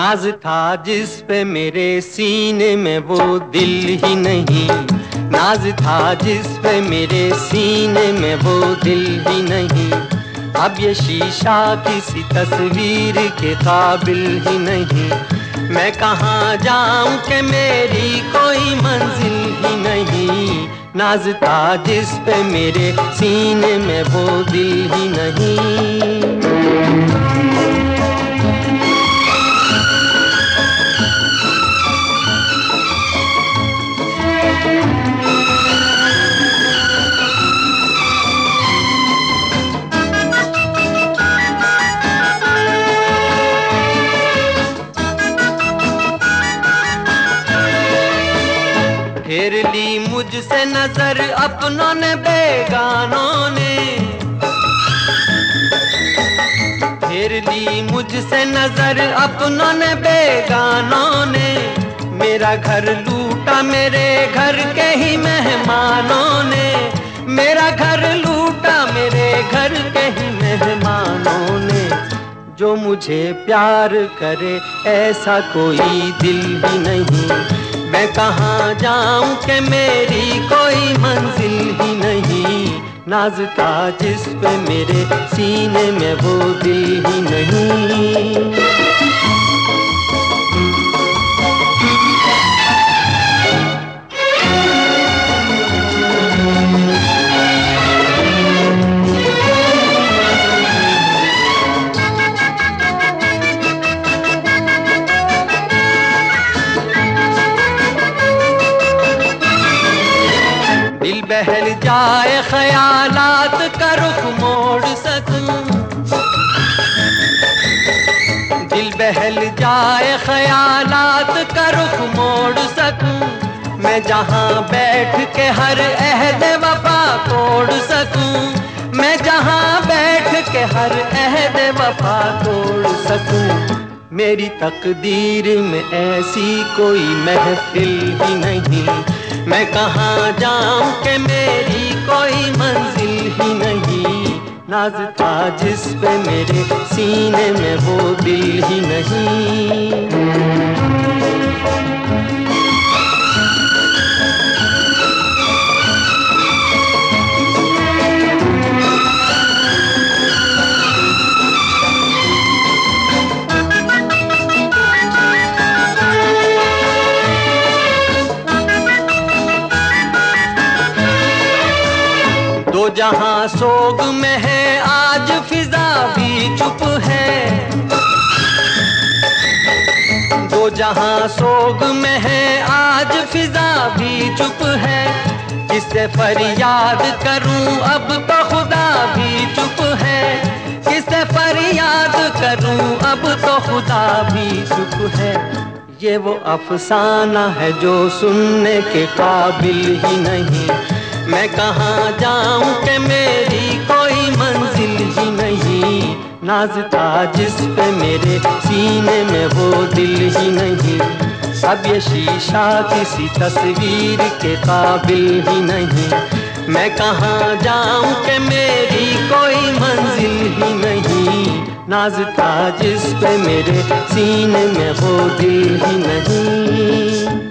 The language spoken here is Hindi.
नाज था जिस पे मेरे सीने में वो दिल ही नहीं। नाज था जिस पे मेरे सीने में वो दिल ही नहीं। अब ये शीशा किसी तस्वीर के काबिल ही नहीं। मैं कहाँ जाऊं कि मेरी कोई मंजिल ही नहीं। नाज था जिस पे मेरे सीने में वो दिल ही नहीं। फेर ली मुझसे नजर अपनों ने बेगानों ने। फेर ली मुझसे नजर अपनों ने बेगानों ने। मेरा घर लूटा मेरे घर के ही मेहमानों ने। मेरा घर लूटा मेरे घर के ही मेहमानों ने। जो मुझे प्यार करे ऐसा कोई दिल ही नहीं। मैं कहाँ जाऊं कि मेरी कोई मंजिल ही नहीं। नाज था जिस पे मेरे सीने में वो दिल ही नहीं। दिल बहल जाए ख्यालात का रुख मोड़ सकूं। दिल बहल जाए ख्यालात का रुख मोड़ सकूं। मैं जहां बैठ के हर अहद वफा तोड़ सकूं। मैं जहां बैठ के हर अहद वफा तोड़ सकूं। मेरी तकदीर में ऐसी कोई महफिल ही नहीं। मैं कहाँ जाऊं कि मेरी कोई मंजिल ही नहीं। नाज था जिस पे मेरे सीने में वो दिल ही नहीं। दो जहां सोग में है आज फिजा भी चुप है। दो जहां सोग में है आज फिजा भी चुप है। किससे फरियाद करूं अब तो खुदा भी चुप है। किससे फरियाद करूं अब तो खुदा भी चुप है। ये वो अफसाना है जो सुनने के काबिल ही नहीं। मैं कहाँ जाऊं कि मेरी कोई मंजिल ही नहीं। नाज था जिस पे मेरे सीने में वो दिल ही नहीं। अब ये शीशा किसी तस्वीर के काबिल ही नहीं। मैं कहाँ जाऊं कि मेरी कोई मंजिल ही नहीं। नाज था जिस पे मेरे सीने में वो दिल ही नहीं।